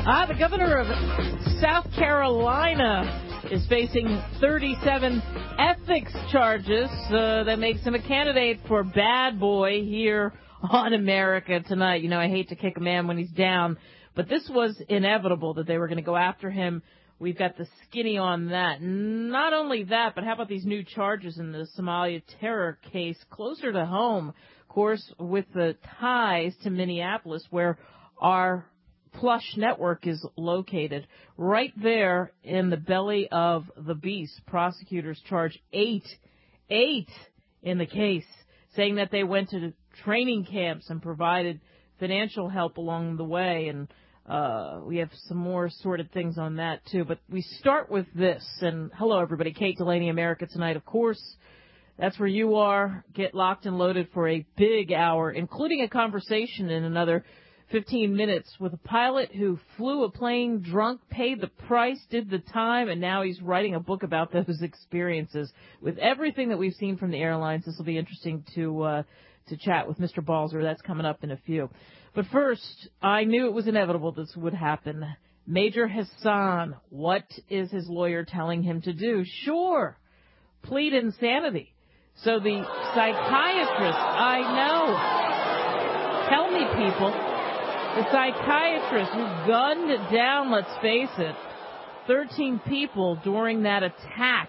The governor of South Carolina is facing 37 ethics charges that makes him a candidate for bad boy here on America Tonight. You know, I hate to kick a man when he's down, but this was inevitable that they were going to go after him. We've got the skinny on that. Not only that, but how about these new charges in the Somalia terror case closer to home, of course, with the ties to Minneapolis, where our Plush network is located. Right there in the belly of the beast, prosecutors charge eight in the case, saying that they went to training camps and provided financial help along the way. And we have some more sorted things on that, too. But we start with this. And hello, everybody. Kate Delaney, America Tonight, of course. That's where you are. Get locked and loaded for a big hour, including a conversation in another 15 minutes with a pilot who flew a plane drunk, paid the price, did the time, and now he's writing a book about those experiences. With everything that we've seen from the airlines, this will be interesting to chat with Mr. Balzer. That's coming up in a few. But first, I knew it was inevitable this would happen. Major Hassan, what is his lawyer telling him to do? Sure, plead insanity. So the psychiatrist, I know, tell me, people. The psychiatrist who gunned down, let's face it, 13 people during that attack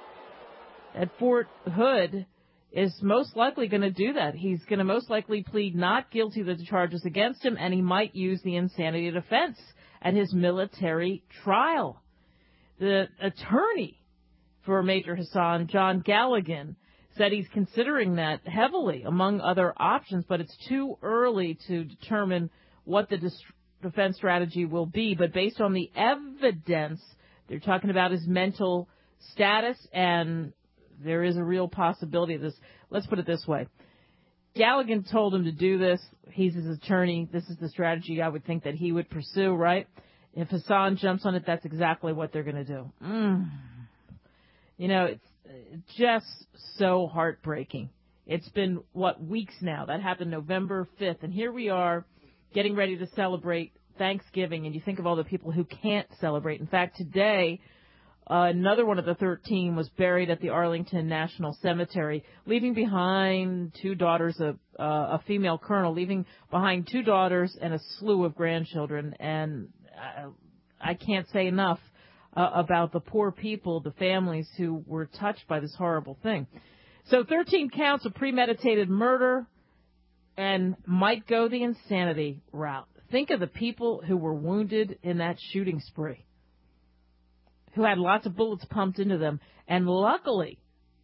at Fort Hood is most likely going to do that. He's going to most likely plead not guilty to the charges against him, and he might use the insanity defense at his military trial. The attorney for Major Hassan, John Galligan, said he's considering that heavily, among other options, but it's too early to determine what the defense strategy will be. But based on the evidence, they're talking about his mental status, and there is a real possibility of this. Let's put it this way. Galligan told him to do this. He's his attorney. This is the strategy I would think that he would pursue, right? If Hassan jumps on it, that's exactly what they're going to do. You know, it's just so heartbreaking. It's been, weeks now? That happened November 5th, and here we are, getting ready to celebrate Thanksgiving, and you think of all the people who can't celebrate. In fact, today, another one of the 13 was buried at the Arlington National Cemetery, leaving behind two daughters, a female colonel, leaving behind two daughters and a slew of grandchildren. And I can't say enough about the poor people, the families who were touched by this horrible thing. So 13 counts of premeditated murder, and might go the insanity route. Think of the people who were wounded in that shooting spree, who had lots of bullets pumped into them, and luckily,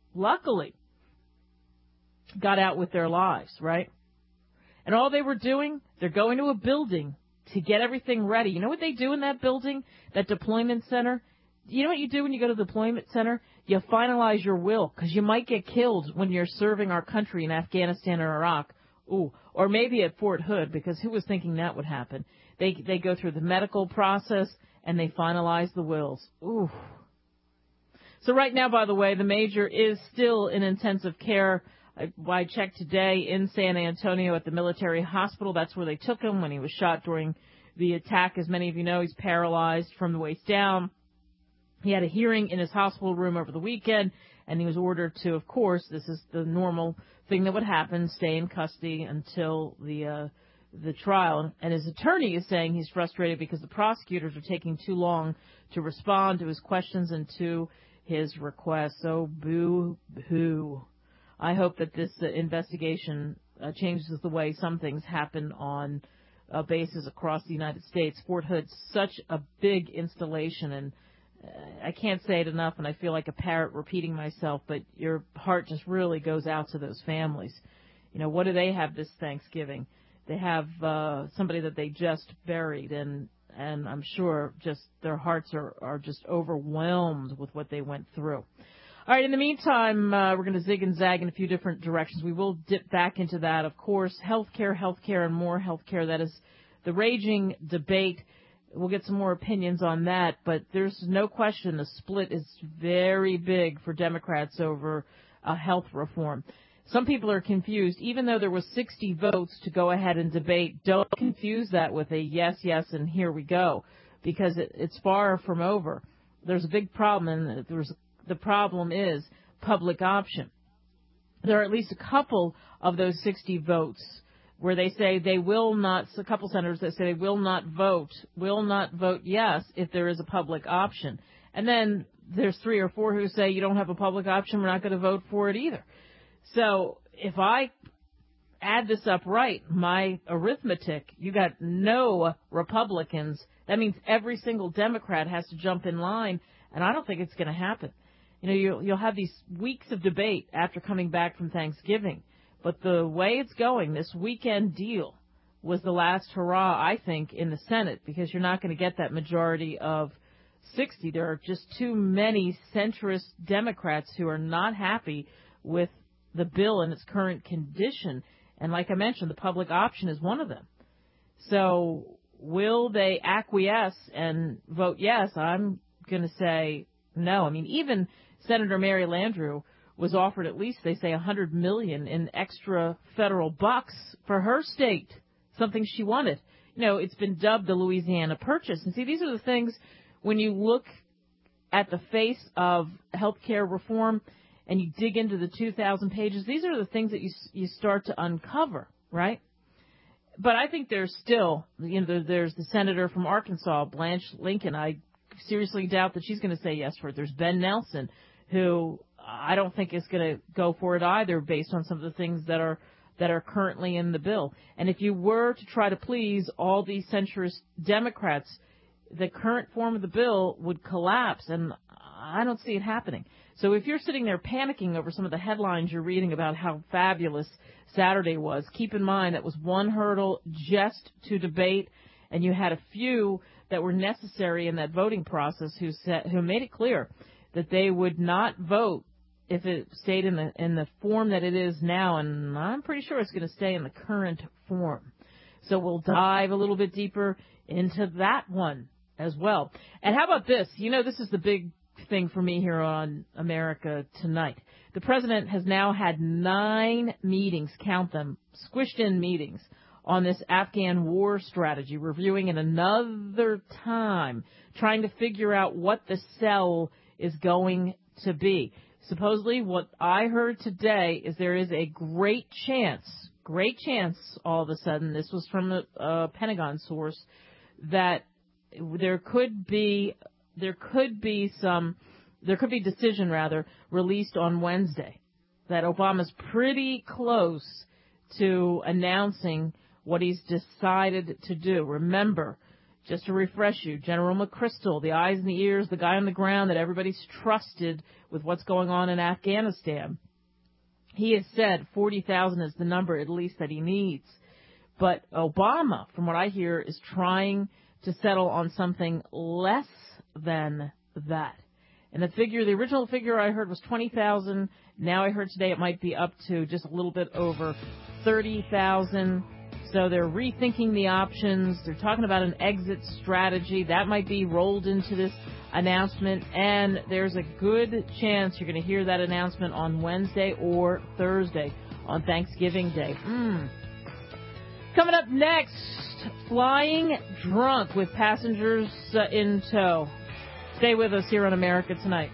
got out with their lives, right? And all they were doing, they're going to a building to get everything ready. You know what they do in that building, that deployment center? You know what you do when you go to the deployment center? You finalize your will, because you might get killed when you're serving our country in Afghanistan or Iraq. Ooh, or maybe at Fort Hood, because who was thinking that would happen? They go through the medical process, and they finalize the wills. Ooh. So right now, by the way, the major is still in intensive care. I checked today in San Antonio at the military hospital. That's where they took him when he was shot during the attack. As many of you know, he's paralyzed from the waist down. He had a hearing in his hospital room over the weekend, and he was ordered to, of course, this is the normal thing that would happen, stay in custody until the trial. And his attorney is saying he's frustrated because the prosecutors are taking too long to respond to his questions and to his requests. So boo-hoo. I hope that this investigation changes the way some things happen on bases across the United States. Fort Hood's such a big installation, and I can't say it enough, and I feel like a parrot repeating myself, but your heart just really goes out to those families. You know, what do they have this Thanksgiving? They have somebody that they just buried, and I'm sure just their hearts are just overwhelmed with what they went through. All right, in the meantime, we're going to zig and zag in a few different directions. We will dip back into that, of course. Healthcare, and more healthcare. That is the raging debate. We'll get some more opinions on that, but there's no question the split is very big for Democrats over health reform. some people are confused. Even though there was 60 votes to go ahead and debate, don't confuse that with a yes, yes, and here we go, because it's far from over. There's a big problem, and the problem is public option. There are at least a couple of those 60 votes where they say they will not, a couple senators that say they will not vote yes if there is a public option. And then there's 3 or 4 who say you don't have a public option, we're not going to vote for it either. So if I add this up right, my arithmetic, you got no Republicans. That means every single Democrat has to jump in line, and I don't think it's going to happen. You know, you'll have these weeks of debate after coming back from Thanksgiving. But the way it's going, this weekend deal was the last hurrah, I think, in the Senate, because you're not going to get that majority of 60. There are just too many centrist Democrats who are not happy with the bill in its current condition. And like I mentioned, the public option is one of them. So will they acquiesce and vote yes? I'm going to say no. I mean, even Senator Mary Landrieu was offered at least, they say, $100 million in extra federal bucks for her state, something she wanted. You know, it's been dubbed the Louisiana Purchase. And see, these are the things, when you look at the face of health care reform and you dig into the 2,000 pages, these are the things that you start to uncover, right? But I think there's still, you know, there's the senator from Arkansas, Blanche Lincoln. I seriously doubt that she's going to say yes for it. There's Ben Nelson, who I don't think is going to go for it either, based on some of the things that are currently in the bill. And if you were to try to please all these centrist Democrats, the current form of the bill would collapse, and I don't see it happening. So if you're sitting there panicking over some of the headlines you're reading about how fabulous Saturday was, keep in mind that was one hurdle just to debate, and you had a few that were necessary in that voting process who made it clear that they would not vote if it stayed in the form that it is now, and I'm pretty sure it's going to stay in the current form. So we'll dive a little bit deeper into that one as well. And how about this? You know, this is the big thing for me here on America Tonight. The president has now had 9 meetings, count them, squished in meetings on this Afghan war strategy, reviewing it another time, trying to figure out what the sell is going to be. Supposedly, what I heard today is there is a great chance all of a sudden, this was from a Pentagon source, that there could be decision released on Wednesday, that Obama's pretty close to announcing what he's decided to do. Remember, just to refresh you, General McChrystal, the eyes and the ears, the guy on the ground that everybody's trusted with what's going on in Afghanistan, he has said 40,000 is the number at least that he needs. But Obama, from what I hear, is trying to settle on something less than that. And the original figure I heard was 20,000. Now I heard today it might be up to just a little bit over 30,000. So they're rethinking the options. They're talking about an exit strategy. That might be rolled into this announcement. And there's a good chance you're going to hear that announcement on Wednesday or Thursday on Thanksgiving Day. Coming up next, flying drunk with passengers in tow. Stay with us here on America Tonight.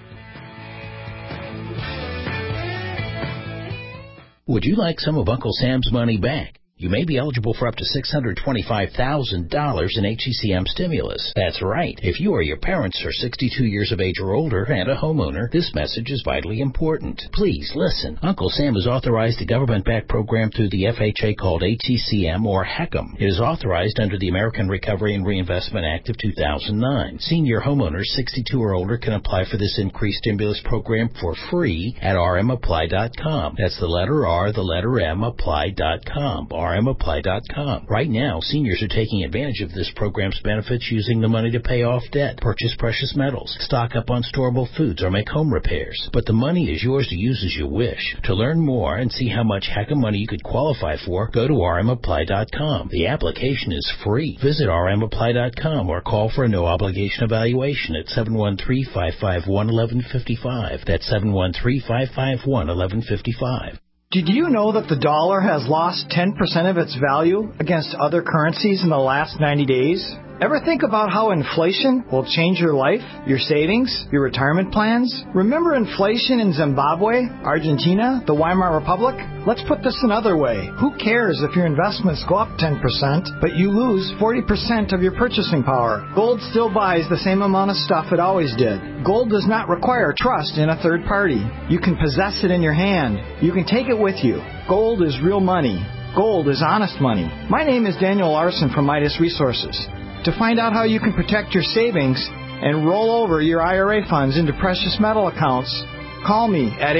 Would you like some of Uncle Sam's money back? You may be eligible for up to $625,000 in HECM stimulus. That's right. If you or your parents are 62 years of age or older and a homeowner, this message is vitally important. Please listen. Uncle Sam has authorized a government-backed program through the FHA called HECM or HECM. It is authorized under the American Recovery and Reinvestment Act of 2009. Senior homeowners 62 or older can apply for this increased stimulus program for free at rmapply.com. That's the letter R, the letter M, apply.com. rmapply.com. Right now, seniors are taking advantage of this program's benefits using the money to pay off debt, purchase precious metals, stock up on storable foods, or make home repairs. But the money is yours to use as you wish. To learn more and see how much HECM money you could qualify for, go to rmapply.com. The application is free. Visit rmapply.com or call for a no-obligation evaluation at 713-551-1155. That's 713-551-1155. Did you know that the dollar has lost 10% of its value against other currencies in the last 90 days? Ever think about how inflation will change your life, your savings, your retirement plans? Remember inflation in Zimbabwe, Argentina, the Weimar Republic? Let's put this another way. Who cares if your investments go up 10%, but you lose 40% of your purchasing power? Gold still buys the same amount of stuff it always did. Gold does not require trust in a third party. You can possess it in your hand. You can take it with you. Gold is real money. Gold is honest money. My name is Daniel Larson from Midas Resources. To find out how you can protect your savings and roll over your IRA funds into precious metal accounts, call me at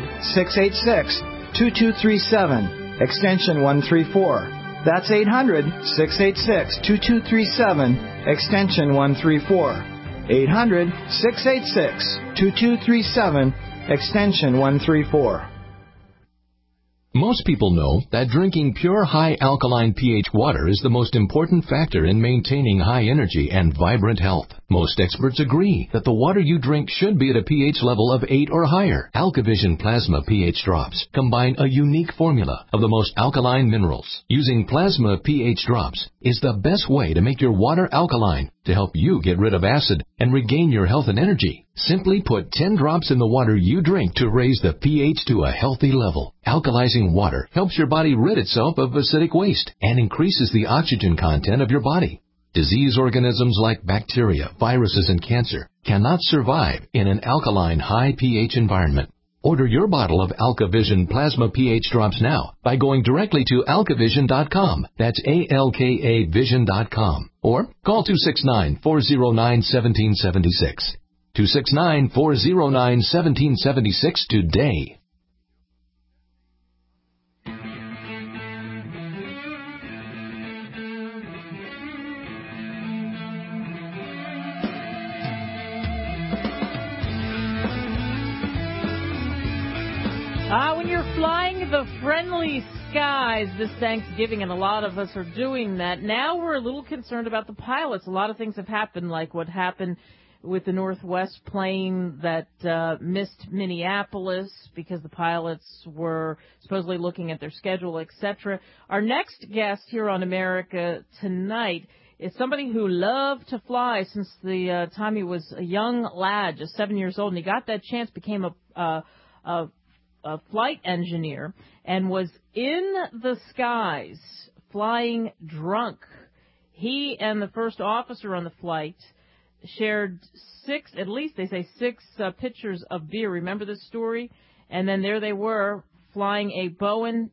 800-686-2237, extension 134. That's 800-686-2237, extension 134. 800-686-2237, extension 134. Most people know that drinking pure high alkaline pH water is the most important factor in maintaining high energy and vibrant health. Most experts agree that the water you drink should be at a pH level of 8 or higher. AlkaVision Plasma pH drops combine a unique formula of the most alkaline minerals. Using plasma pH drops is the best way to make your water alkaline to help you get rid of acid and regain your health and energy. Simply put 10 drops in the water you drink to raise the pH to a healthy level. Alkalizing water helps your body rid itself of acidic waste and increases the oxygen content of your body. Disease organisms like bacteria, viruses, and cancer cannot survive in an alkaline high pH environment. Order your bottle of AlkaVision Plasma pH drops now by going directly to alkavision.com. That's ALKA Vision.com. Or call 269-409-1776. 269-409-1776 today. When you're flying the friendly skies this Thanksgiving, and a lot of us are doing that, now we're a little concerned about the pilots. A lot of things have happened, like what happened with the Northwest plane that missed Minneapolis because the pilots were supposedly looking at their schedule, etc. Our next guest here on America Tonight is somebody who loved to fly since the time he was a young lad, just 7 years old, and he got that chance, became a flight engineer, and was in the skies flying drunk. He and the first officer on the flight shared six pitchers of beer. Remember this story? And then there they were flying a Boeing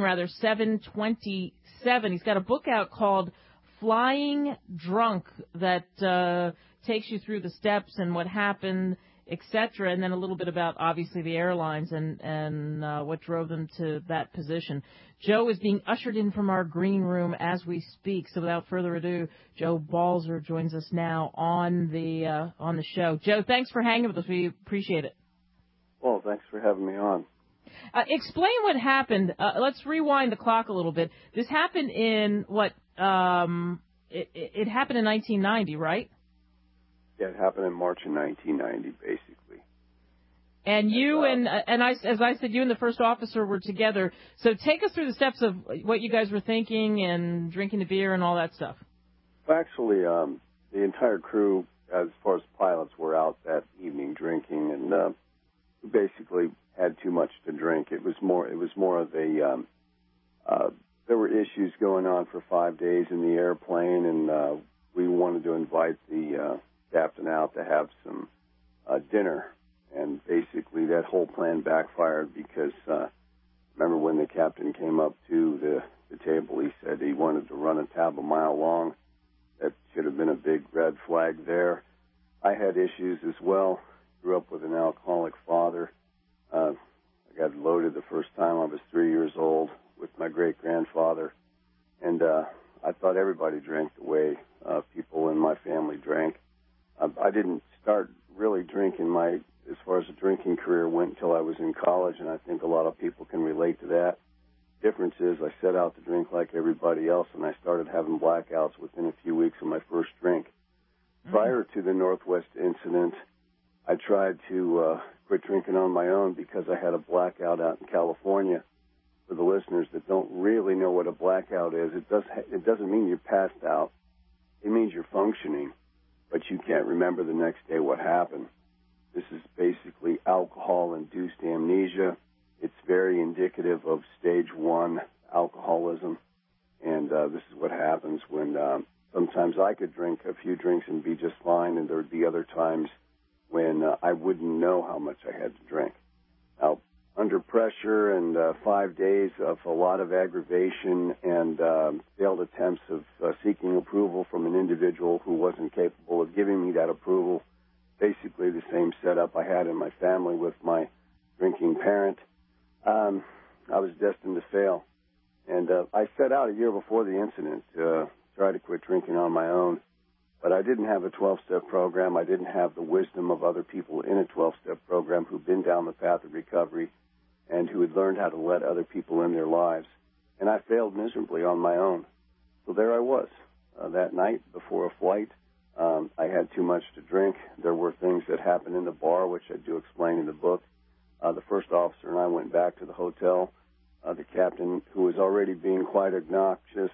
727. He's got a book out called Flying Drunk that takes you through the steps and what happened, etc., and then a little bit about, obviously, the airlines and what drove them to that position. Joe is being ushered in from our green room as we speak. So without further ado, Joe Balzer joins us now on the show. Joe, thanks for hanging with us. We appreciate it. Well, thanks for having me on. Explain what happened. Let's rewind the clock a little bit. This happened in what? It happened in 1990, right? Yeah, it happened in March of 1990, basically. And you and I, as I said, you and the first officer were together. So take us through the steps of what you guys were thinking and drinking the beer and all that stuff. Well, actually, the entire crew, as far as pilots, were out that evening drinking, and we basically had too much to drink. It was more of a there were issues going on for 5 days in the airplane, and we wanted to invite the captain out to have some dinner, and basically that whole plan backfired because remember when the captain came up to the table, he said he wanted to run a tab a mile long. That should have been a big red flag there. I had issues as well. Grew up with an alcoholic father. I got loaded the first time I was 3 years old with my great-grandfather, and I thought everybody drank the way people in my family drank. I didn't start really drinking as far as a drinking career went until I was in college, and I think a lot of people can relate to that. Difference is I set out to drink like everybody else, and I started having blackouts within a few weeks of my first drink. Prior to the Northwest incident, I tried to quit drinking on my own because I had a blackout out in California, for the listeners that don't really know what a blackout is, it doesn't mean you're passed out. It means you're functioning, but you can't remember the next day what happened. This is basically alcohol-induced amnesia. It's very indicative of stage 1 alcoholism, and this is what happens when sometimes I could drink a few drinks and be just fine, and there would be other times when I wouldn't know how much I had to drink. Now, under pressure and 5 days of a lot of aggravation and failed attempts of seeking approval from an individual who wasn't capable of giving me that approval, basically the same setup I had in my family with my drinking parent, I was destined to fail. And I set out a year before the incident to try to quit drinking on my own. But I didn't have a 12-step program. I didn't have the wisdom of other people in a 12-step program who'd been down the path of recovery and who had learned how to let other people in their lives. And I failed miserably on my own. So there I was. That night before a flight, I had too much to drink. There were things that happened in the bar, which I do explain in the book. The first officer and I went back to the hotel. The captain, who was already being quite obnoxious,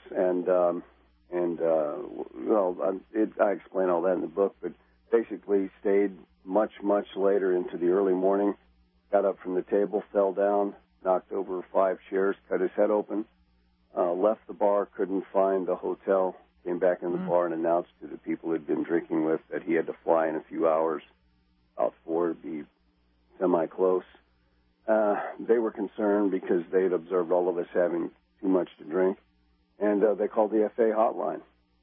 I explain all that in the book, but basically stayed much, much later into the early morning, got up from the table, fell down, knocked over 5 chairs, cut his head open, left the bar, couldn't find the hotel, came back in the bar and announced to the people he'd been drinking with that he had to fly in a few hours, about 4 to be semi-close. They were concerned because they had observed all of us having too much to drink, and they called the FAA hotline.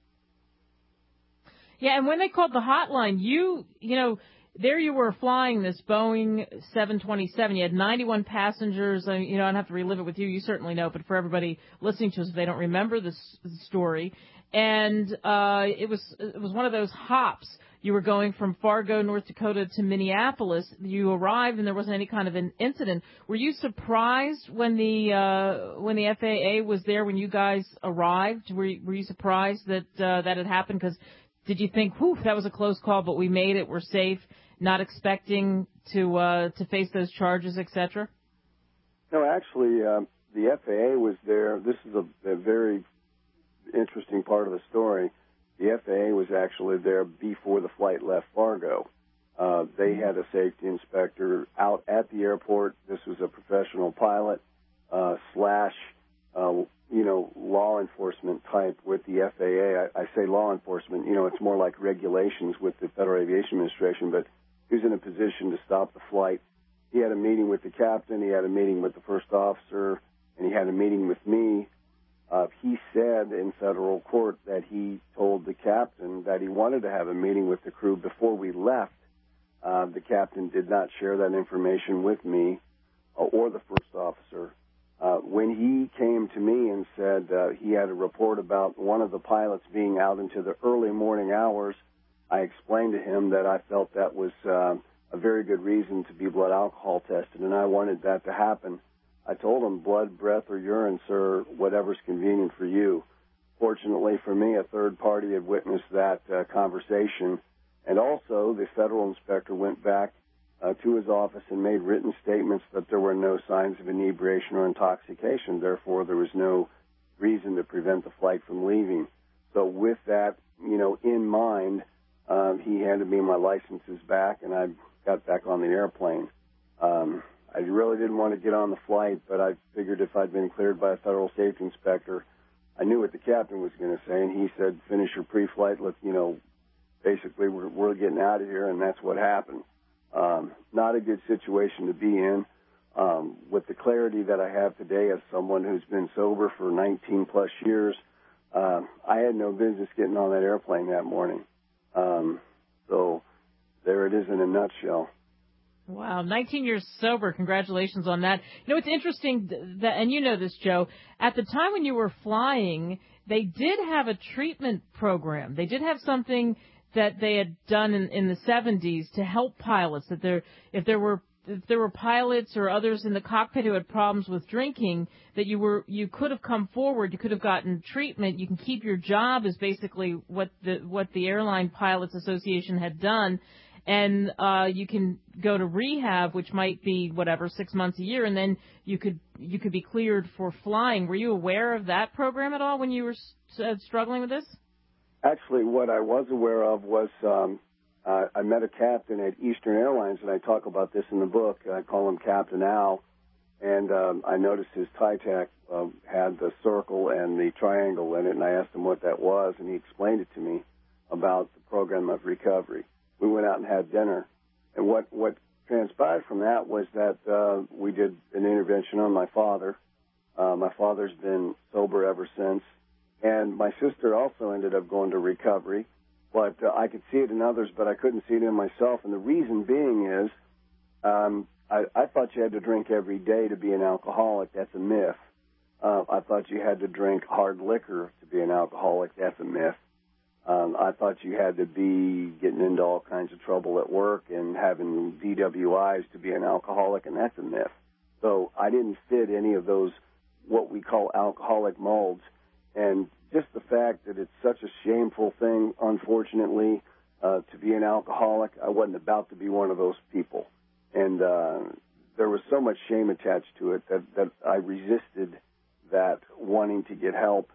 Yeah, and when they called the hotline, you know, there you were flying this Boeing 727. You had 91 passengers. I don't have to relive it with you. You certainly know, but for everybody listening to us, if they don't remember this story. And it was one of those hops. You were going from Fargo, North Dakota to Minneapolis. You arrived and there wasn't any kind of an incident. Were you surprised when the FAA was there when you guys arrived? Were you surprised that that had happened? Because did you think, whew, that was a close call, but we made it, we're safe, not expecting to face those charges, et cetera? No, actually, the FAA was there. This is a very interesting part of the story. The FAA was actually there before the flight left Fargo. They had a safety inspector out at the airport. This was a professional pilot slash law enforcement type with the FAA. I say law enforcement, it's more like regulations with the Federal Aviation Administration, but he was in a position to stop the flight. He had a meeting with the captain, he had a meeting with the first officer, and he had a meeting with me. He said in federal court that he told the captain that he wanted to have a meeting with the crew before we left. The captain did not share that information with me or the first officer. When he came to me and said he had a report about one of the pilots being out into the early morning hours, I explained to him that I felt that was a very good reason to be blood alcohol tested, and I wanted that to happen. I told him blood, breath, or urine, sir, whatever's convenient for you. Fortunately for me, a third party had witnessed that conversation, and also the federal inspector went back to his office and made written statements that there were no signs of inebriation or intoxication. Therefore, there was no reason to prevent the flight from leaving. So with that, in mind, he handed me my licenses back, and I got back on the airplane. I really didn't want to get on the flight, but I figured if I'd been cleared by a federal safety inspector, I knew what the captain was going to say, and he said, finish your pre-flight, basically we're getting out of here, and that's what happened. Not a good situation to be in. With the clarity that I have today as someone who's been sober for 19-plus years, I had no business getting on that airplane that morning. So there it is in a nutshell. Wow, 19 years sober. Congratulations on that. It's interesting, and you know this, Joe, at the time when you were flying, they did have a treatment program. They did have something that they had done in the 70s to help pilots, that if there were pilots or others in the cockpit who had problems with drinking, that you could have come forward, you could have gotten treatment, you can keep your job, is basically what the Airline Pilots Association had done. and you can go to rehab, which might be 6 months, a year, and then you could be cleared for flying. Were you aware of that program at all when you were struggling with this? Actually, what I was aware of was I met a captain at Eastern Airlines, and I talk about this in the book. I call him Captain Al, and I noticed his TITAC had the circle and the triangle in it, and I asked him what that was, and he explained it to me about the program of recovery. We went out and had dinner, and what transpired from that was that we did an intervention on my father. My father's been sober ever since, and my sister also ended up going to recovery, but I could see it in others, but I couldn't see it in myself, and the reason being is I thought you had to drink every day to be an alcoholic. That's a myth. I thought you had to drink hard liquor to be an alcoholic. That's a myth. I thought you had to be getting into all kinds of trouble at work and having DWIs to be an alcoholic, and that's a myth. So I didn't fit any of those what we call alcoholic molds. And just the fact that it's such a shameful thing, unfortunately, to be an alcoholic, I wasn't about to be one of those people. And there was so much shame attached to it that I resisted that wanting to get help.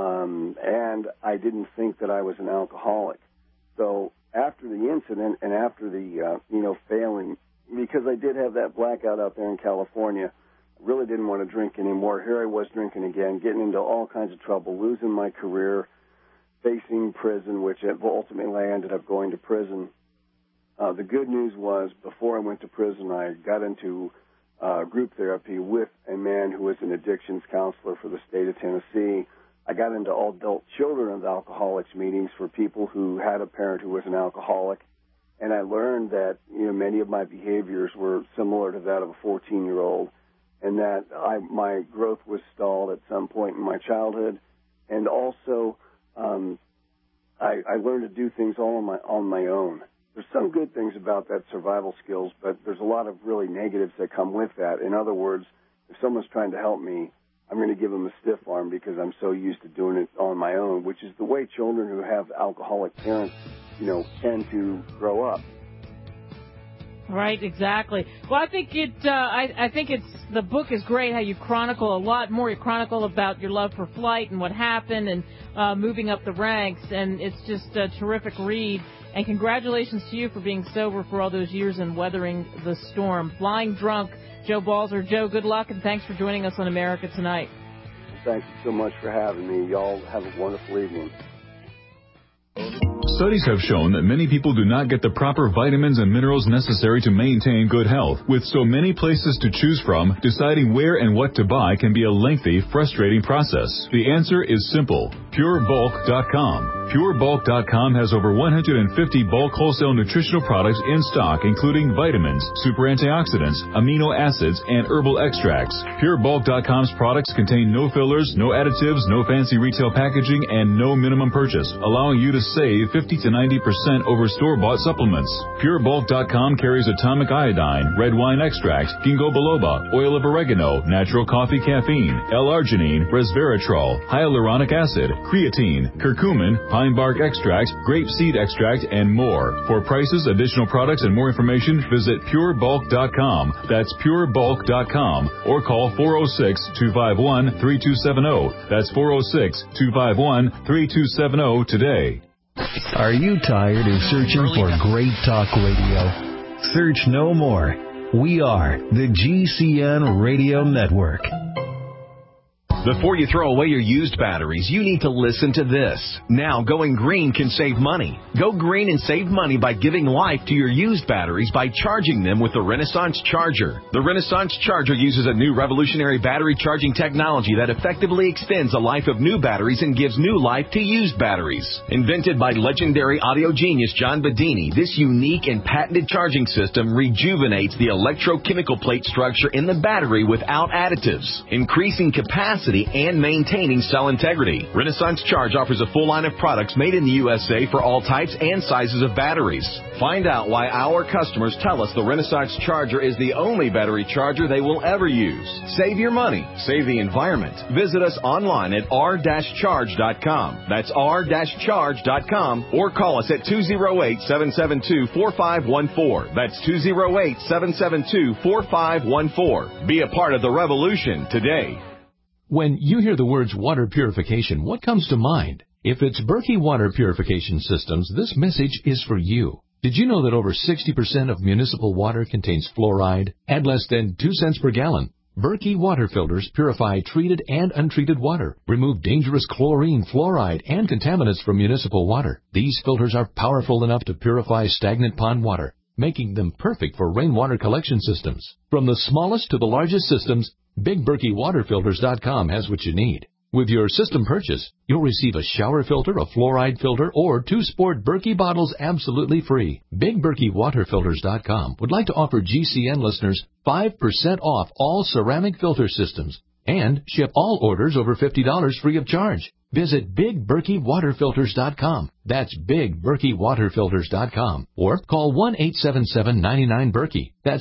And I didn't think that I was an alcoholic. So after the incident and after the, failing, because I did have that blackout out there in California, I really didn't want to drink anymore. Here I was drinking again, getting into all kinds of trouble, losing my career, facing prison, which ultimately I ended up going to prison. The good news was before I went to prison, I got into group therapy with a man who was an addictions counselor for the state of Tennessee. I got into all adult children of alcoholics meetings for people who had a parent who was an alcoholic, and I learned that many of my behaviors were similar to that of a 14-year-old, and that my growth was stalled at some point in my childhood, and also I learned to do things all on my own. There's some good things about that survival skills, but there's a lot of really negatives that come with that. In other words, if someone's trying to help me, I'm going to give them a stiff arm because I'm so used to doing it on my own, which is the way children who have alcoholic parents, tend to grow up. Right, exactly. Well, I think the book is great. How you chronicle a lot more. You chronicle about your love for flight and what happened and moving up the ranks, and it's just a terrific read. And congratulations to you for being sober for all those years and weathering the storm. Flying Drunk, Joe Balzer. Joe, good luck, and thanks for joining us on America Tonight. Thank you so much for having me. Y'all have a wonderful evening. Studies have shown that many people do not get the proper vitamins and minerals necessary to maintain good health. With so many places to choose from, deciding where and what to buy can be a lengthy, frustrating process. The answer is simple. PureBulk.com. PureBulk.com has over 150 bulk wholesale nutritional products in stock, including vitamins, super antioxidants, amino acids, and herbal extracts. PureBulk.com's products contain no fillers, no additives, no fancy retail packaging, and no minimum purchase, allowing you to save 50 to 90% over store-bought supplements. PureBulk.com carries atomic iodine, red wine extract, ginkgo biloba, oil of oregano, natural coffee caffeine, L-arginine, resveratrol, hyaluronic acid, creatine, curcumin, pine bark extract, grape seed extract, and more. For prices, additional products, and more information, visit PureBulk.com. That's PureBulk.com, or call 406-251-3270. That's 406-251-3270 today. Are you tired of searching for great talk radio? Search no more. We are the GCN Radio Network. Before you throw away your used batteries, you need to listen to this. Now, going green can save money. Go green and save money by giving life to your used batteries by charging them with the Renaissance Charger. The Renaissance Charger uses a new revolutionary battery charging technology that effectively extends the life of new batteries and gives new life to used batteries. Invented by legendary audio genius John Bedini, this unique and patented charging system rejuvenates the electrochemical plate structure in the battery without additives, increasing capacity reliability and maintaining cell integrity. Renaissance Charge offers a full line of products made in the USA for all types and sizes of batteries. Find out why our customers tell us the Renaissance Charger is the only battery charger they will ever use. Save your money. Save the environment. Visit us online at r-charge.com. That's r-charge.com, or call us at 208-772-4514. That's 208-772-4514. Be a part of the revolution today. When you hear the words water purification, what comes to mind? If it's Berkey Water Purification Systems, this message is for you. Did you know that over 60% of municipal water contains fluoride at less than 2 cents per gallon? Berkey water filters purify treated and untreated water, remove dangerous chlorine, fluoride, and contaminants from municipal water. These filters are powerful enough to purify stagnant pond water, making them perfect for rainwater collection systems. From the smallest to the largest systems, BigBerkeyWaterFilters.com has what you need. With your system purchase, you'll receive a shower filter, a fluoride filter, or 2 sport Berkey bottles absolutely free. BigBerkeyWaterFilters.com would like to offer GCN listeners 5% off all ceramic filter systems and ship all orders over $50 free of charge. Visit BigBerkeyWaterFilters.com. That's BigBerkeyWaterFilters.com. Or call 1-877-99-BERKEY. That's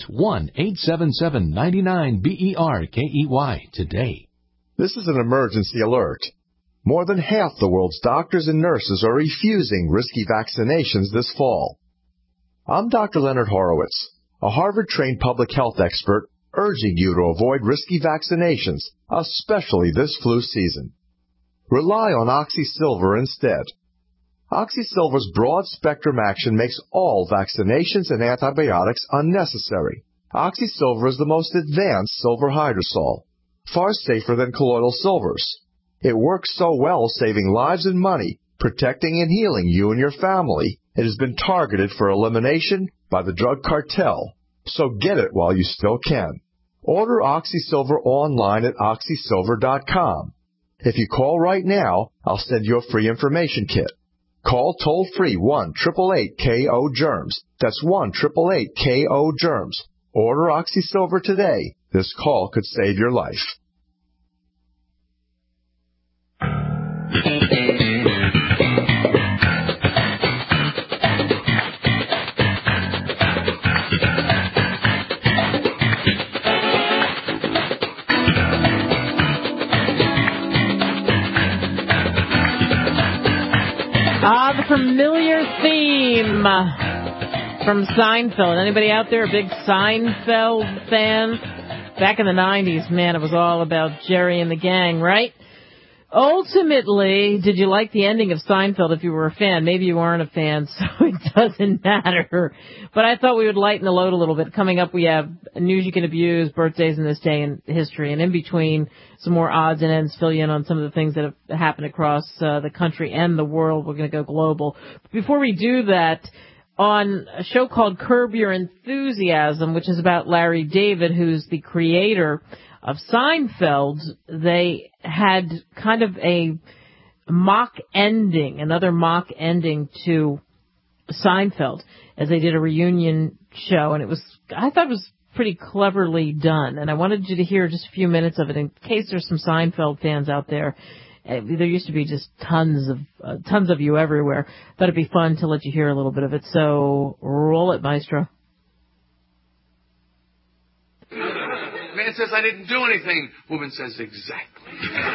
1-877-99-BERKEY today. This is an emergency alert. More than half the world's doctors and nurses are refusing risky vaccinations this fall. I'm Dr. Leonard Horowitz, a Harvard-trained public health expert urging you to avoid risky vaccinations, especially this flu season. Rely on OxySilver instead. OxySilver's broad-spectrum action makes all vaccinations and antibiotics unnecessary. OxySilver is the most advanced silver hydrosol, far safer than colloidal silvers. It works so well, saving lives and money, protecting and healing you and your family. It has been targeted for elimination by the drug cartel, so get it while you still can. Order OxySilver online at OxySilver.com. If you call right now, I'll send you a free information kit. Call toll-free 1-888-KO-GERMS. That's 1-888-KO-GERMS. Order OxySilver today. This call could save your life. The familiar theme from Seinfeld. Anybody out there a big Seinfeld fan? Back in the 90s, man, it was all about Jerry and the gang, right? Ultimately, did you like the ending of Seinfeld if you were a fan? Maybe you weren't a fan, so it doesn't matter. But I thought we would lighten the load a little bit. Coming up, we have news you can abuse, birthdays in this day in history, and in between, some more odds and ends, fill you in on some of the things that have happened across the country and the world. We're going to go global. Before we do that, on a show called Curb Your Enthusiasm, which is about Larry David, who's the creator of Seinfeld, they had kind of a mock ending, another mock ending to Seinfeld, as they did a reunion show, and I thought it was pretty cleverly done, and I wanted you to hear just a few minutes of it in case there's some Seinfeld fans out there. There used to be just tons of you everywhere. Thought it'd be fun to let you hear a little bit of it. So roll it, maestro. Man says I didn't do anything. Woman says exactly.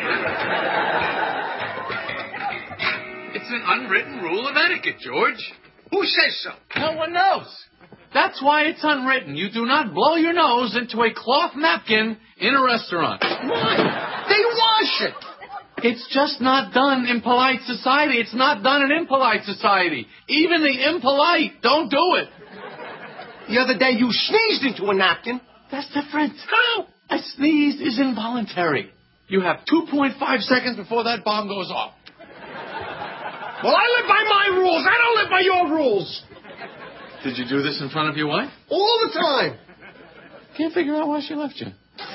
It's an unwritten rule of etiquette, George. Who says so? No one knows. That's why it's unwritten. You do not blow your nose into a cloth napkin in a restaurant. Why? They wash it. It's just not done in polite society. It's not done in impolite society. Even the impolite don't do it. The other day you sneezed into a napkin. That's different. How? A sneeze is involuntary. You have 2.5 seconds before that bomb goes off. Well, I live by my rules. I don't live by your rules. Did you do this in front of your wife? All the time. Can't figure out why she left you.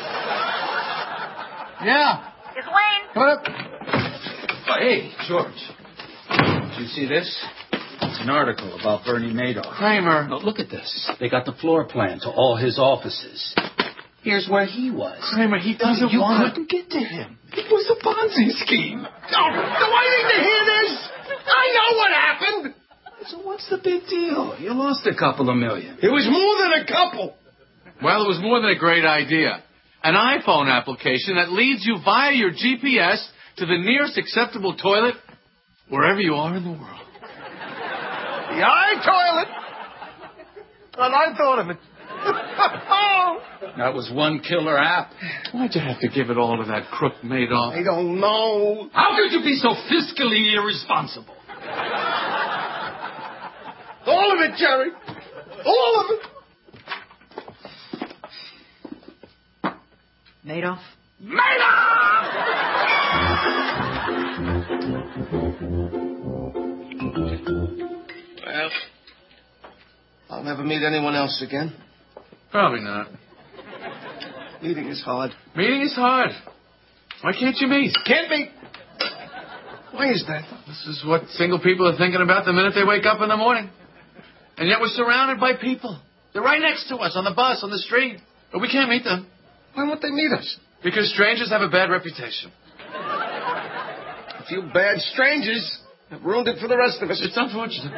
Yeah. It's Wayne. Come up. Hey, George. Did you see this? It's an article about Bernie Madoff. Kramer. Now, look at this. They got the floor plan to all his offices. Here's where he was. Kramer, he doesn't You want couldn't get to him. It was a Ponzi scheme. No, do I need to hear this? I know what happened. So what's the big deal? You lost a couple of million. It was more than a couple. Well, it was more than a great idea. An iPhone application that leads you via your GPS to the nearest acceptable toilet wherever you are in the world. The iToilet. And I thought of it. That was one killer app. Why'd you have to give it all to that crook Madoff? I don't know. How could you be so fiscally irresponsible? All of it, Jerry. All of it. Madoff? Well, I'll never meet anyone else again. Probably not. Meeting is hard. Meeting is hard. Why can't you meet? Can't meet. Why is that? This is what single people are thinking about the minute they wake up in the morning. And yet we're surrounded by people. They're right next to us on the bus, on the street. But we can't meet them. Why won't they meet us? Because strangers have a bad reputation. A few bad strangers have ruined it for the rest of us. It's unfortunate.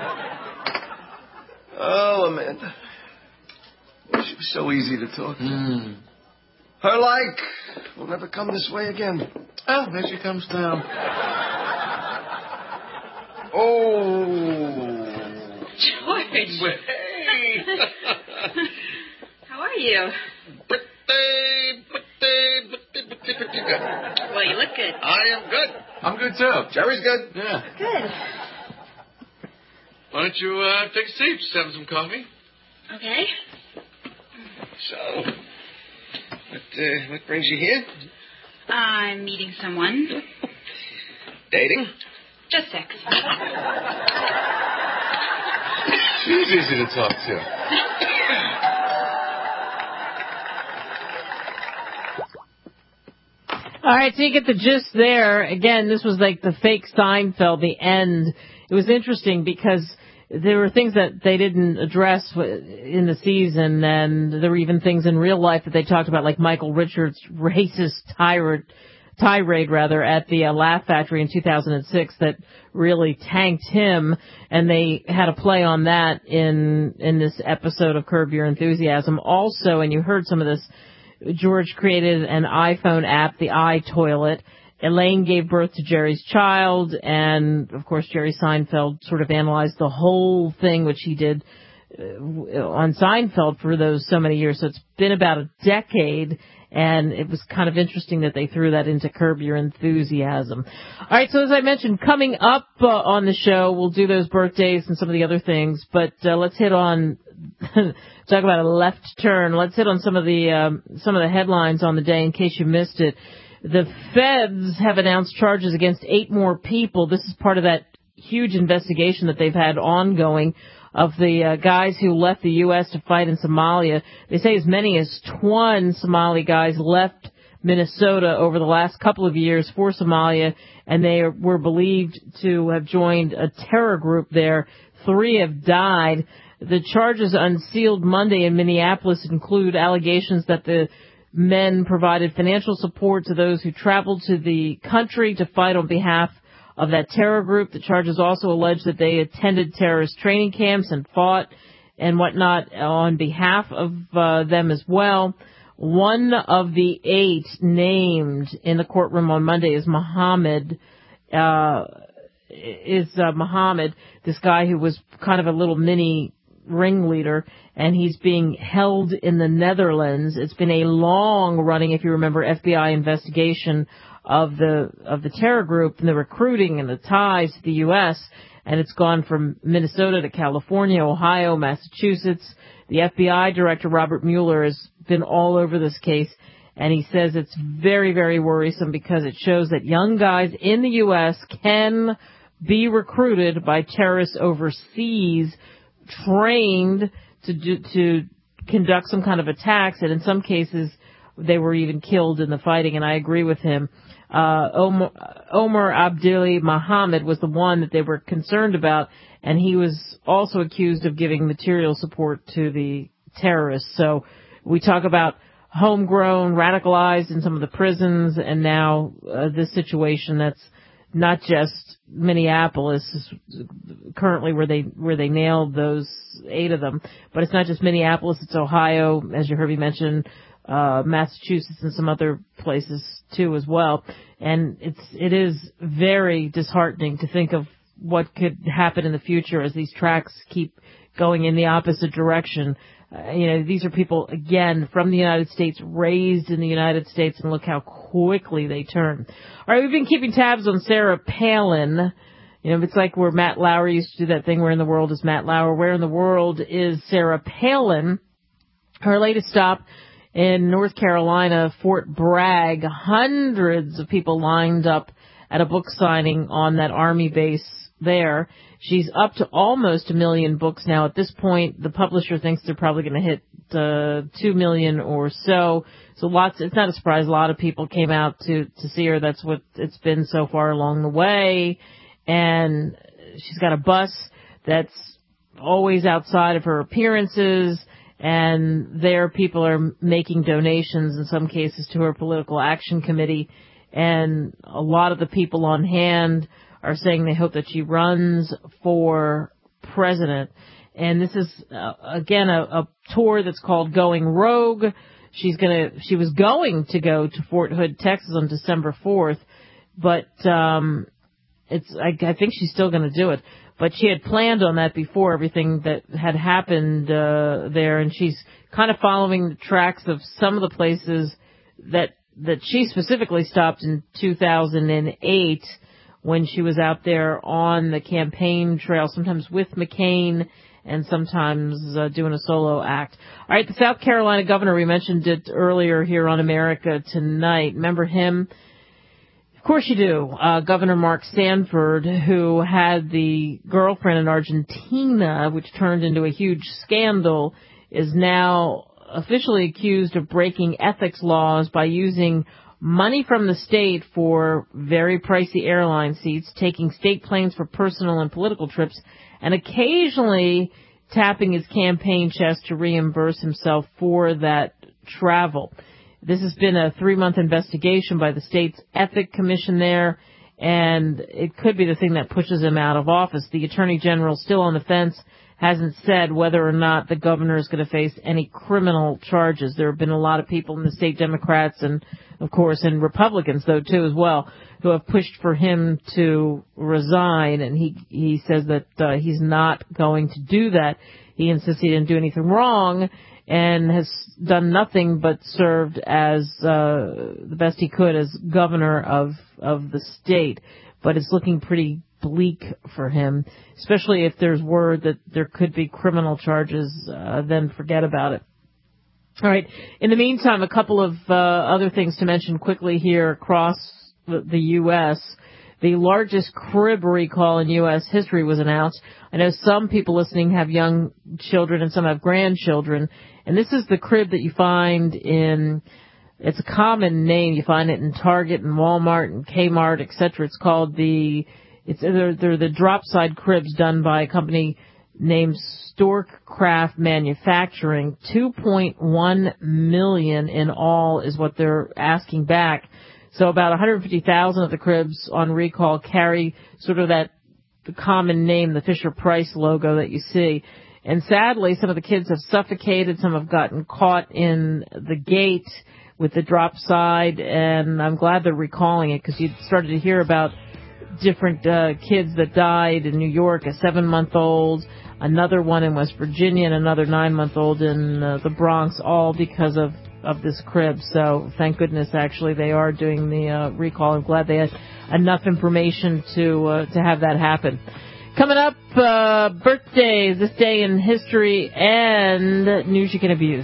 Oh, Amanda. She was so easy to talk to. Her like will never come this way again. Oh, there she comes down. Oh. George. How are you? Pretty good. Well, you look good. I am good. I'm good, too. Jerry's good. Yeah. Good. Why don't you take a seat? Just have some coffee. Okay. So, what brings you here? I'm meeting someone. Dating? Just sex. She's easy to talk to. All right, so you get the gist there. Again, this was like the fake Seinfeld, the end. It was interesting because there were things that they didn't address in the season, and there were even things in real life that they talked about, like Michael Richards' racist tirade at the Laugh Factory in 2006 that really tanked him, and they had a play on that in this episode of Curb Your Enthusiasm. Also, and you heard some of this, George created an iPhone app, the iToilet. Elaine gave birth to Jerry's child, and, of course, Jerry Seinfeld sort of analyzed the whole thing, which he did on Seinfeld for those so many years. So it's been about a decade, and it was kind of interesting that they threw that into Curb Your Enthusiasm. All right, so as I mentioned, coming up on the show, we'll do those birthdays and some of the other things, but let's hit on talk about a left turn. Let's hit on some of the headlines on the day in case you missed it. The feds have announced charges against 8 more people. This is part of that huge investigation that they've had ongoing of the guys who left the U.S. to fight in Somalia. They say as many as 20 Somali guys left Minnesota over the last couple of years for Somalia, and they were believed to have joined a terror group there. 3 have died. The charges unsealed Monday in Minneapolis include allegations that the men provided financial support to those who traveled to the country to fight on behalf of that terror group. The charges also allege that they attended terrorist training camps and fought and whatnot on behalf of them as well. One of the 8 named in the courtroom on Monday is Mohammed, this guy who was kind of a little mini ringleader, and he's being held in the Netherlands. It's been a long-running, if you remember, FBI investigation of the terror group and the recruiting and the ties to the U.S., and it's gone from Minnesota to California, Ohio, Massachusetts. The FBI director, Robert Mueller, has been all over this case, and he says it's very, very worrisome because it shows that young guys in the U.S. can be recruited by terrorists overseas, trained to conduct some kind of attacks, and in some cases they were even killed in the fighting, and I agree with him. Omar Abdullah Mohammed was the one that they were concerned about, and he was also accused of giving material support to the terrorists. So we talk about homegrown, radicalized in some of the prisons, and now this situation that's not just Minneapolis is currently where they nailed those 8 of them, but it's not just Minneapolis, it's Ohio, as you heard me mention, Massachusetts and some other places too as well. And it is very disheartening to think of what could happen in the future as these tracks keep going in the opposite direction. These are people, again, from the United States, raised in the United States, and look how quickly they turn. All right, we've been keeping tabs on Sarah Palin. It's like where Matt Lauer used to do that thing, where in the world is Matt Lauer? Where in the world is Sarah Palin? Her latest stop in North Carolina, Fort Bragg, hundreds of people lined up at a book signing on that Army base there. She's up to almost 1 million books now. At this point, the publisher thinks they're probably going to hit 2 million or so. So it's not a surprise. A lot of people came out to see her. That's what it's been so far along the way. And she's got a bus that's always outside of her appearances. And there people are making donations in some cases to her political action committee. And a lot of the people on hand are saying they hope that she runs for president. And this is, again, a tour that's called Going Rogue. She was going to go to Fort Hood, Texas on December 4th, but, I think she's still going to do it. But she had planned on that before everything that had happened, there, and she's kind of following the tracks of some of the places that she specifically stopped in 2008, when she was out there on the campaign trail, sometimes with McCain and sometimes doing a solo act. All right, the South Carolina governor, we mentioned it earlier here on America Tonight. Remember him? Of course you do. Governor Mark Sanford, who had the girlfriend in Argentina, which turned into a huge scandal, is now officially accused of breaking ethics laws by using money from the state for very pricey airline seats, taking state planes for personal and political trips, and occasionally tapping his campaign chest to reimburse himself for that travel. This has been a 3-month investigation by the state's Ethics Commission there, and it could be the thing that pushes him out of office. The Attorney General, still on the fence, hasn't said whether or not the governor is going to face any criminal charges. There have been a lot of people in the state Democrats and, of course, and Republicans, though, too, as well, who have pushed for him to resign, and he says that he's not going to do that. He insists he didn't do anything wrong and has done nothing but served as the best he could as governor of the state. But it's looking pretty bleak for him, especially if there's word that there could be criminal charges, then forget about it. All right. In the meantime, a couple of other things to mention quickly here across the U.S. The largest crib recall in U.S. history was announced. I know some people listening have young children and some have grandchildren, and this is the crib that you find it's a common name. You find it in Target and Walmart and Kmart, etc. It's called they're the drop side cribs done by a company named Storkcraft Manufacturing. $2.1 million in all is what they're asking back. So about 150,000 of the cribs on recall carry sort of the common name, the Fisher-Price logo that you see. And sadly, some of the kids have suffocated. Some have gotten caught in the gate with the drop side. And I'm glad they're recalling it, because you started to hear about different kids that died in New York, a 7-month-old, another one in West Virginia, and another 9-month-old in the Bronx, all because of this crib. So thank goodness, actually, they are doing the recall. I'm glad they had enough information to have that happen. Coming up, birthdays, this day in history, and news you can abuse.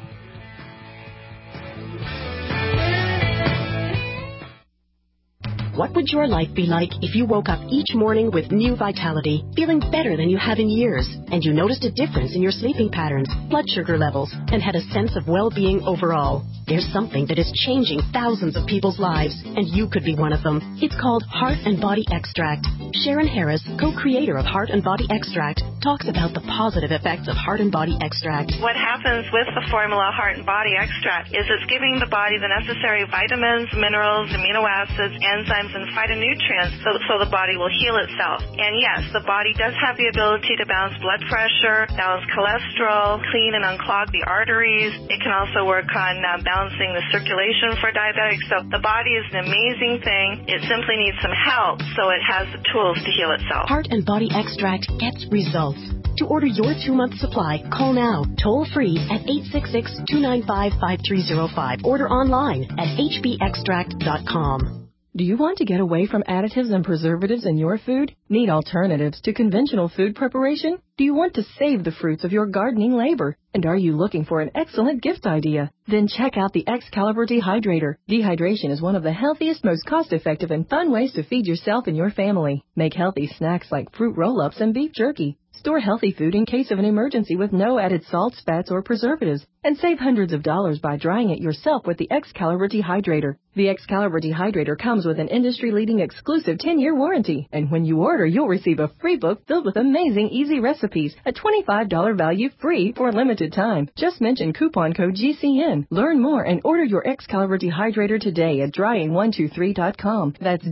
What would your life be like if you woke up each morning with new vitality, feeling better than you have in years, and you noticed a difference in your sleeping patterns, blood sugar levels, and had a sense of well-being overall? There's something that is changing thousands of people's lives, and you could be one of them. It's called Heart and Body Extract. Sharon Harris, co-creator of Heart and Body Extract, talks about the positive effects of Heart and Body Extract. What happens with the formula Heart and Body Extract is it's giving the body the necessary vitamins, minerals, amino acids, enzymes, and phytonutrients so the body will heal itself. And yes, the body does have the ability to balance blood pressure, balance cholesterol, clean and unclog the arteries. It can also work on balancing the circulation for diabetics. So the body is an amazing thing. It simply needs some help so it has the tools to heal itself. Heart and Body Extract gets results. To order your 2-month supply, call now, toll free at 866-295-5305. Order online at hbextract.com. Do you want to get away from additives and preservatives in your food? Need alternatives to conventional food preparation? Do you want to save the fruits of your gardening labor? And are you looking for an excellent gift idea? Then check out the Excalibur Dehydrator. Dehydration is one of the healthiest, most cost-effective, and fun ways to feed yourself and your family. Make healthy snacks like fruit roll-ups and beef jerky. Store healthy food in case of an emergency with no added salts, fats, or preservatives. And save hundreds of dollars by drying it yourself with the Excalibur Dehydrator. The Excalibur Dehydrator comes with an industry-leading exclusive 10-year warranty. And when you order, you'll receive a free book filled with amazing, easy recipes. A $25 value free for a limited time. Just mention coupon code GCN. Learn more and order your Excalibur Dehydrator today at drying123.com. That's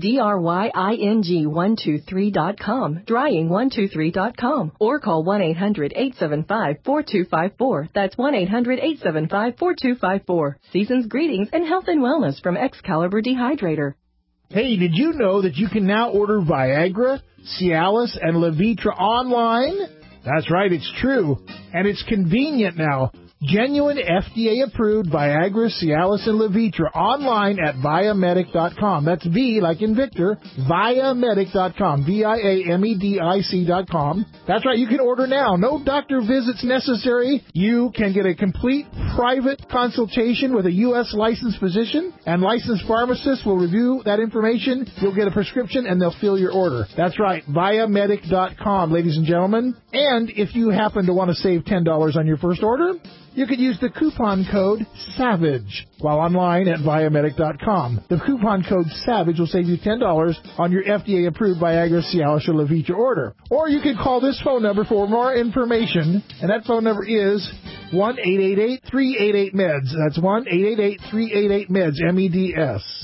DRYING123.com. Drying123.com. Or call 1-800-875-4254. That's 1-800-875-4254. Season's greetings and health and wellness from Excalibur Dehydrator. Hey, did you know that you can now order Viagra, Cialis, and Levitra online? That's right, it's true. And it's convenient now. Genuine FDA-approved Viagra, Cialis, and Levitra online at Viamedic.com. That's V like in Victor, Viamedic.com, Viamedic.com. That's right, you can order now. No doctor visits necessary. You can get a complete private consultation with a U.S. licensed physician, and licensed pharmacists will review that information. You'll get a prescription, and they'll fill your order. That's right, Viamedic.com, ladies and gentlemen. And if you happen to want to save $10 on your first order, you could use the coupon code SAVAGE while online at Viamedic.com. The coupon code SAVAGE will save you $10 on your FDA-approved Viagra, Cialis, or Levitra order. Or you can call this phone number for more information, and that phone number is 1-888-388-MEDS. That's 1-888-388-MEDS, MEDS.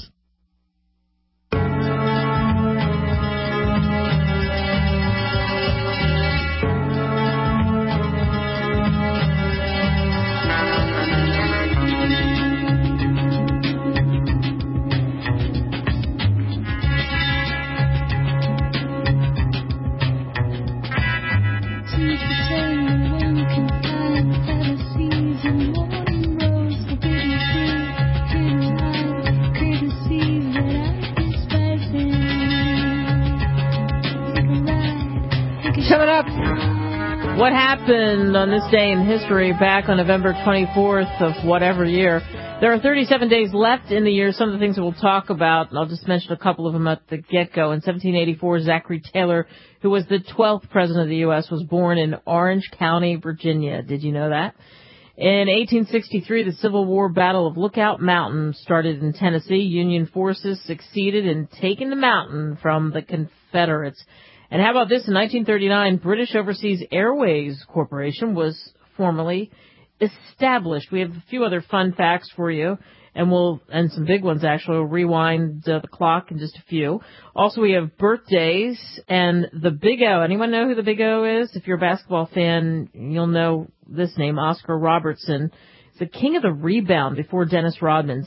Coming up, what happened on this day in history back on November 24th of whatever year. There are 37 days left in the year. Some of the things that we'll talk about, and I'll just mention a couple of them at the get-go. In 1784, Zachary Taylor, who was the 12th president of the U.S., was born in Orange County, Virginia. Did you know that? In 1863, the Civil War Battle of Lookout Mountain started in Tennessee. Union forces succeeded in taking the mountain from the Confederates. And how about this? In 1939, British Overseas Airways Corporation was formally established. We have a few other fun facts for you, and some big ones actually. We'll rewind the clock in just a few. Also, we have birthdays and the Big O. Anyone know who the Big O is? If you're a basketball fan, you'll know this name, Oscar Robertson. He's the king of the rebound before Dennis Rodman,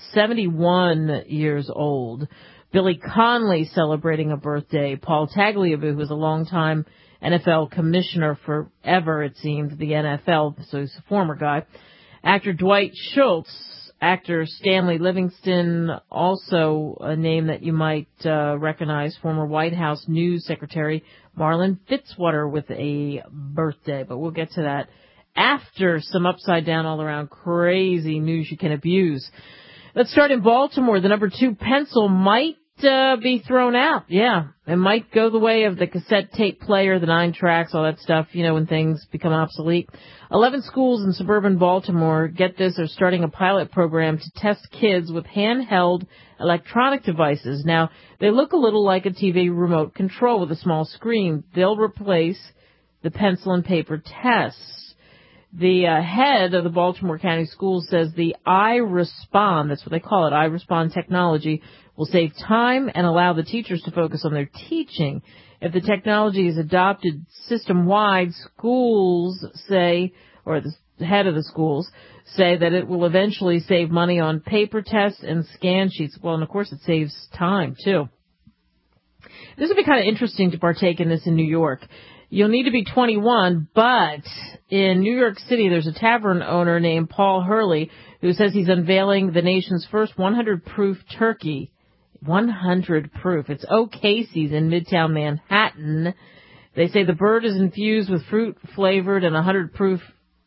71 years old. Billy Connolly celebrating a birthday. Paul Tagliabue, who was a longtime NFL commissioner forever, it seemed, the NFL, so he's a former guy. Actor Dwight Schultz, actor Stanley Livingston, also a name that you might recognize, former White House News Secretary Marlon Fitzwater with a birthday, but we'll get to that after some upside down all around crazy news you can abuse. Let's start in Baltimore. The number 2 pencil might be thrown out. Yeah, it might go the way of the cassette tape player, the 9 tracks, all that stuff, when things become obsolete. 11 schools in suburban Baltimore, get this, are starting a pilot program to test kids with handheld electronic devices. Now, they look a little like a TV remote control with a small screen. They'll replace the pencil and paper tests. The head of the Baltimore County Schools says the iRespond, that's what they call it, iRespond technology, will save time and allow the teachers to focus on their teaching. If the technology is adopted system-wide, schools say, or the head of the schools say that it will eventually save money on paper tests and scan sheets. Well, and of course it saves time, too. This would be kind of interesting to partake in this in New York. You'll need to be 21, but in New York City, there's a tavern owner named Paul Hurley who says he's unveiling the nation's first 100-proof turkey. 100 proof. It's O'Casey's in Midtown Manhattan. They say the bird is infused with fruit-flavored and 100-proof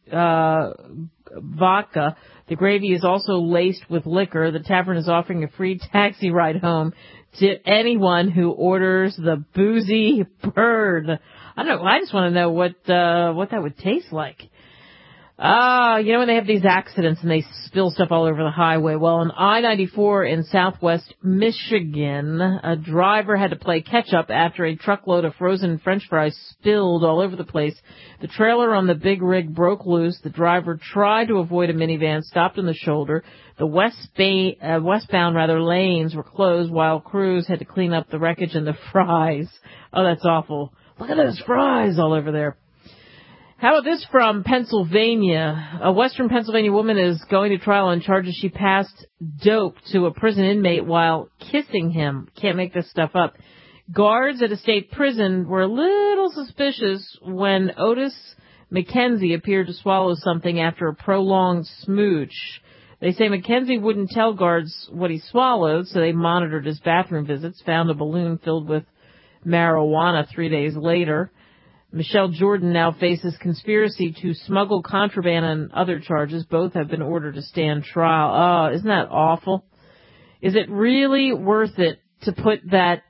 vodka. The gravy is also laced with liquor. The tavern is offering a free taxi ride home to anyone who orders the boozy bird. I don't know. I just want to know what that would taste like. When they have these accidents and they spill stuff all over the highway. Well, on I-94 in southwest Michigan, a driver had to play catch-up after a truckload of frozen French fries spilled all over the place. The trailer on the big rig broke loose. The driver tried to avoid a minivan, stopped on the shoulder. The westbound lanes were closed while crews had to clean up the wreckage and the fries. Oh, that's awful. Look at those fries all over there. How about this from Pennsylvania? A western Pennsylvania woman is going to trial on charges she passed dope to a prison inmate while kissing him. Can't make this stuff up. Guards at a state prison were a little suspicious when Otis McKenzie appeared to swallow something after a prolonged smooch. They say McKenzie wouldn't tell guards what he swallowed, so they monitored his bathroom visits, found a balloon filled with marijuana 3 days later. Michelle Jordan now faces conspiracy to smuggle contraband and other charges. Both have been ordered to stand trial. Oh, isn't that awful? Is it really worth it to put that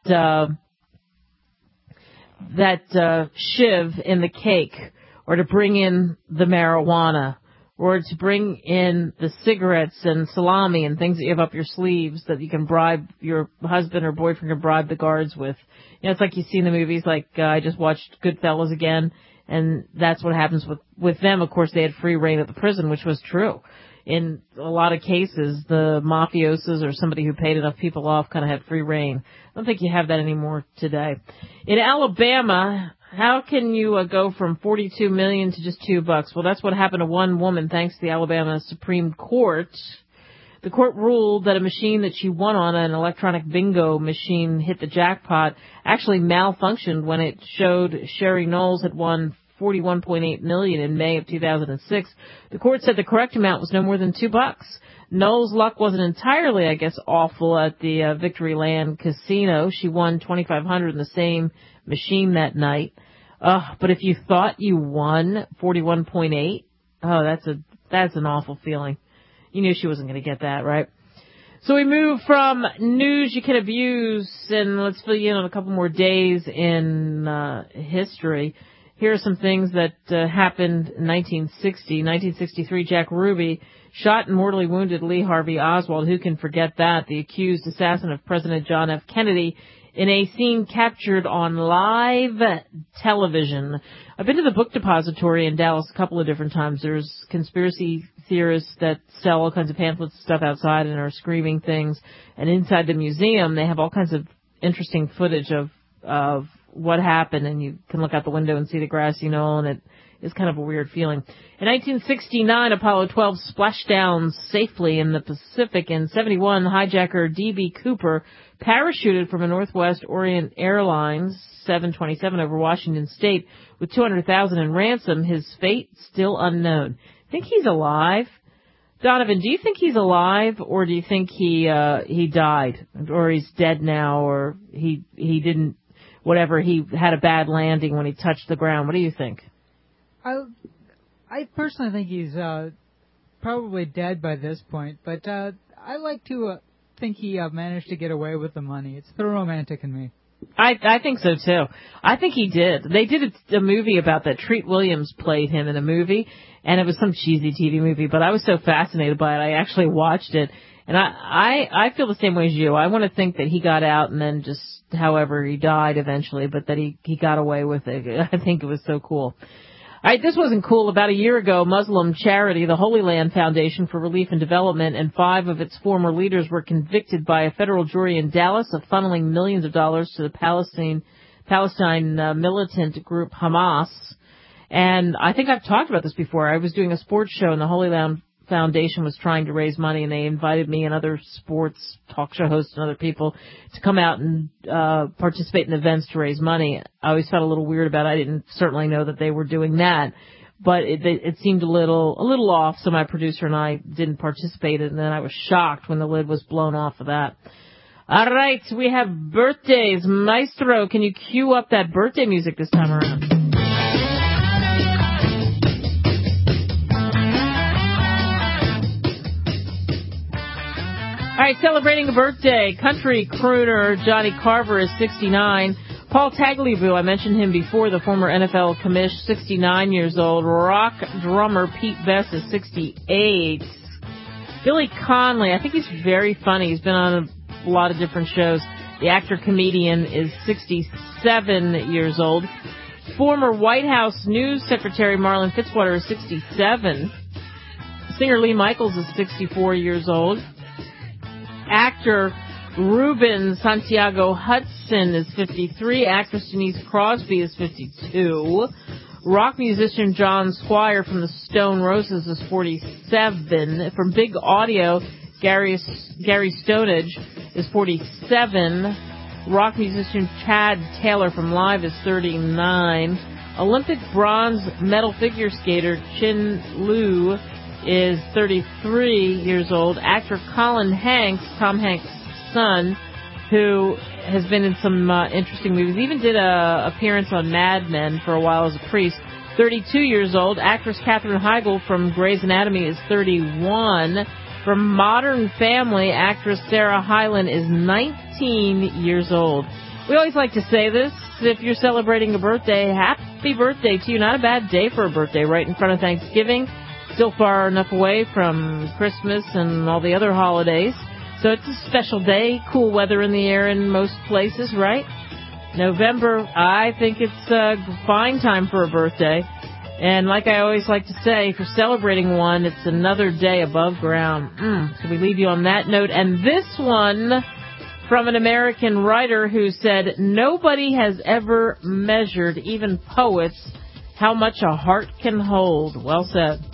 shiv in the cake, or to bring in the marijuana, or to bring in the cigarettes and salami and things that you have up your sleeves that you can bribe your husband or boyfriend can bribe the guards with? You know, it's like you see in the movies, like I just watched Goodfellas again, and that's what happens with them. Of course, they had free reign at the prison, which was true. In a lot of cases, the mafiosos or somebody who paid enough people off kind of had free reign. I don't think you have that anymore today. In Alabama, how can you go from $42 million to just $2? Well, that's what happened to one woman thanks to the Alabama Supreme Court. The court ruled that a machine that she won on, an electronic bingo machine, hit the jackpot, actually malfunctioned when it showed Sherry Knowles had won $41.8 million in May of 2006. The court said the correct amount was no more than $2. Knowles' luck wasn't entirely, I guess, awful at the Victoryland Casino. She won $2,500 in the same machine that night. But if you thought you won 41.8, that's an awful feeling. You knew she wasn't going to get that, right? So we move from news you can abuse, and let's fill you in on a couple more days in history. Here are some things that happened in 1960. 1963, Jack Ruby shot and mortally wounded Lee Harvey Oswald. Who can forget that? The accused assassin of President John F. Kennedy, in a scene captured on live television. I've been to the book depository in Dallas a couple of different times. There's conspiracy theorists that sell all kinds of pamphlets and stuff outside and are screaming things. And inside the museum, they have all kinds of interesting footage of what happened. And you can look out the window and see the grassy knoll, and it is kind of a weird feeling. In 1969, Apollo 12 splashed down safely in the Pacific. In 71, hijacker D.B. Cooper parachuted from a Northwest Orient Airlines 727 over Washington State with $200,000 in ransom. His fate still unknown. Think he's alive? Donovan, do you think he's alive, or do you think he died, or he's dead now, or he didn't, whatever, he had a bad landing when he touched the ground? What do you think? I personally think he's probably dead by this point, but I like to think he managed to get away with the money. It's the romantic in me. I think so, too. I think he did. They did a movie about that. Treat Williams played him in a movie, and it was some cheesy TV movie, but I was so fascinated by it, I actually watched it. And I feel the same way as you. I want to think that he got out and then just, however, he died eventually, but that he got away with it. I think it was so cool. All right, this wasn't cool. About a year ago, Muslim charity, the Holy Land Foundation for Relief and Development, and 5 of its former leaders were convicted by a federal jury in Dallas of funneling millions of dollars to the Palestine militant group Hamas. And I think I've talked about this before. I was doing a sports show, and the Holy Land Foundation was trying to raise money, and they invited me and other sports talk show hosts and other people to come out and participate in events to raise money. I always felt a little weird about it. I didn't certainly know that they were doing that, but it seemed a little off, so my producer and I didn't participate, and then I was shocked when the lid was blown off of that. All right, we have birthdays. Maestro, can you cue up that birthday music this time around? All right, celebrating a birthday, country crooner Johnny Carver is 69. Paul Tagliabue, I mentioned him before, the former NFL commish, 69 years old. Rock drummer Pete Best is 68. Billy Connolly, I think he's very funny. He's been on a lot of different shows. The actor-comedian is 67 years old. Former White House News Secretary Marlon Fitzwater is 67. Singer Lee Michaels is 64 years old. Actor Ruben Santiago Hudson is 53. Actress Denise Crosby is 52. Rock musician John Squire from the Stone Roses is 47. From Big Audio, Gary Stonage is 47. Rock musician Chad Taylor from Live is 39. Olympic bronze medal figure skater Chin Liu is 33 years old. Actor Colin Hanks, Tom Hanks' son, who has been in some interesting movies, even did a appearance on Mad Men for a while as a priest, 32 years old. Actress Katherine Heigl from Grey's Anatomy is 31. From Modern Family, actress Sarah Hyland is 19 years old. We always like to say this. If you're celebrating a birthday, happy birthday to you. Not a bad day for a birthday, right in front of Thanksgiving. Still far enough away from Christmas and all the other holidays. So it's a special day. Cool weather in the air in most places, right? November, I think it's a fine time for a birthday. And like I always like to say, if you're celebrating one, it's another day above ground. So we leave you on that note. And this one from an American writer who said, nobody has ever measured, even poets, how much a heart can hold. Well said.